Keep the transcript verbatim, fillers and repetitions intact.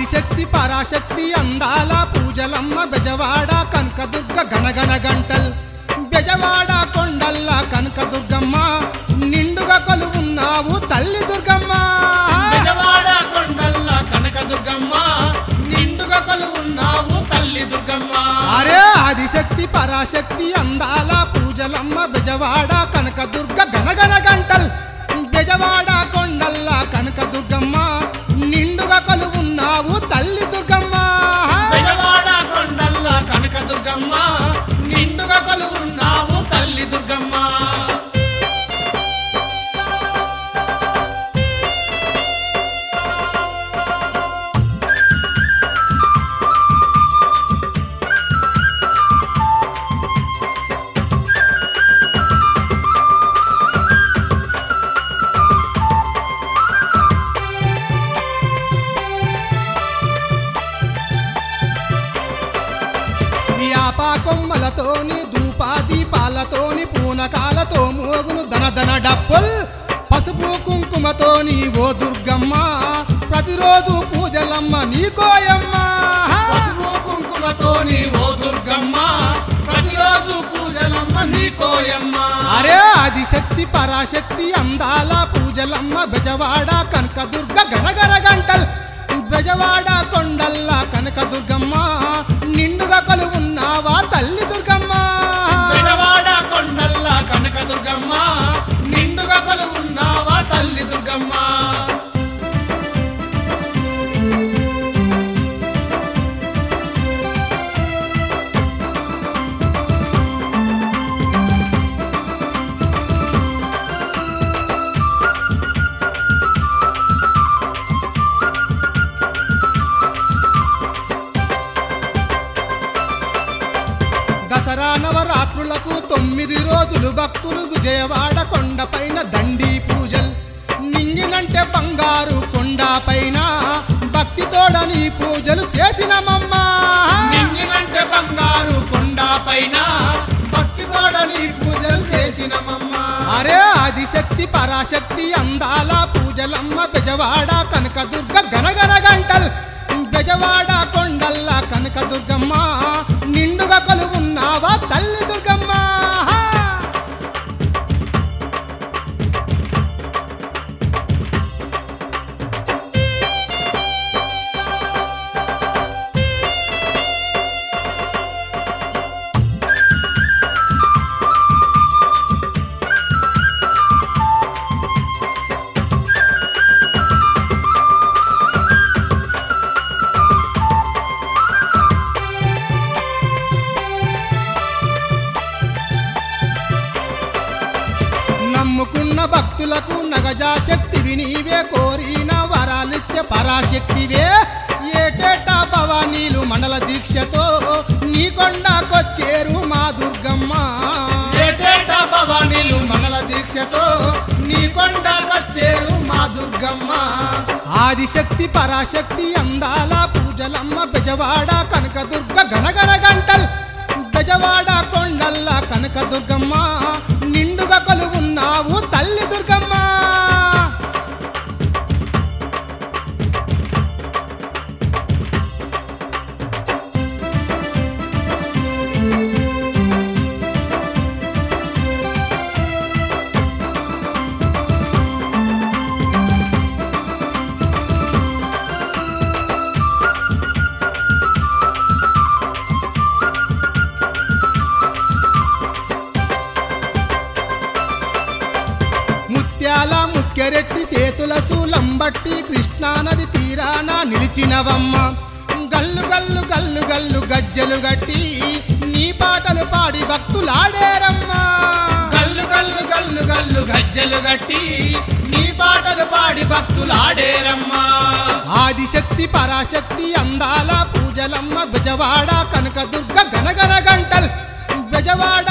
ఆదిశక్తి పరాశక్తి అందాల పూజలమ్మ బెజవాడ కనకదుర్గ గనగన గంటల్ బెజవాడ కొండల్ల కనకదుర్గమ్మ నిండుగా కొలువున్నావు తల్లి దుర్గమ్మ బెజవాడ కొండల్ల కనకదుర్గమ్మ నిండుగా కొలువున్నావు తల్లి దుర్గమ్మ అరే ఆదిశక్తి పరాశక్తి అందాల పూజలమ్మ బెజవాడ కనకదుర్గ గనగన గంటల్ బెజవాడ కొండల్ల కనకదుర్గమ్మ నిండుగా కొలువున్నావు తల్లి దుర్గమ్మ బెజవాడ కొండల్ల కనకదుర్గమ్మ నిండుగా కొలువున్నావు తల్లి దుర్గమ్మ యాపా కొమ్మలతోని ధూపా దీపాలతోని పూనకాలతో మోగును ధనధన డప్పుల్ పసుపు కుంకుమతోని ఓ దుర్గమ్మ ప్రతిరోజు పూజలమ్మ నీకోయమ్మ పసుపు కుంకుమతోని ఓ దుర్గమ్మ ప్రతిరోజు పూజలమ్మ నీకోయమ్మ అరే ఆదిశక్తి పరాశక్తి అందాల పూజలమ్మ బెజవాడ కనకదుర్గ గనగన గంటల్ బెజవాడ కొండల్ల కనకదుర్గమ్మ నిండుగా కొలువున్నావా తల్లి దుర్గమ్మ బెజవాడ కొండల్ల కనకదుర్గమ్మ నిండుగా కొలువున్నావా తల్లి దుర్గమ్మ దసరా నవరాత్రులకు తొమ్మిది రోజులు భక్తులు విజయవాడ కొండపైన దండి పూజలు నింగినంటే బంగారు కొండపైన భక్తితోడని పూజలు చేసినమమ్మ నింగినంటే బంగారు కొండపైన భక్తితోడని పూజలు చేసినమమ్మ అరే ఆదిశక్తి పరాశక్తి అందాల పూజలమ్మ బెజవాడ కనకదుర్గ గనగన గంటల్ బెజవాడ కొండల్ల కనకదుర్గమ్మ నిండుగా కొలువున్నావా తల్లి దుర్గమ్మ నమ్ముకున్న భక్తులకు నగజా శక్తివి నీవే కోరిన వరాలిచ్చే పరాశక్తివే ఏటేటా భవానీలు మండల దీక్షతో నీ కొండకొచ్చేరు మా దుర్గమ్మ ఏటేటా భవానీలు మండల దీక్షతో నీ కొండకొచ్చేరు మా దుర్గమ్మ ఆదిశక్తి పరాశక్తి అందాల పూజలమ్మ బెజవాడ కనకదుర్గ గనగన గంటల్ బెజవాడ కొండల్ల కనకదుర్గమ్మ నిండుగా కొలువున్నావు తల్లి దుర్గమ్మ ముత్యాల ముక్కెరెట్టి చేతుల సూలంబట్టి కృష్ణానది తీరాన నిలిచినవమ్మ గల్లు గల్లు గల్లు గల్లు గజ్జెలు గట్టి నీ పాటలు పాడి భక్తులాడేరమ్మా గల్లు గల్లు గల్లు గల్లు గజ్జెలు గట్టి నీ పాటలు పాడి భక్తులాడేరమ్మా ఆదిశక్తి పరాశక్తి అందాల పూజలమ్మ బెజవాడ కనకదుర్గ గనగన గంటల్ బెజవాడ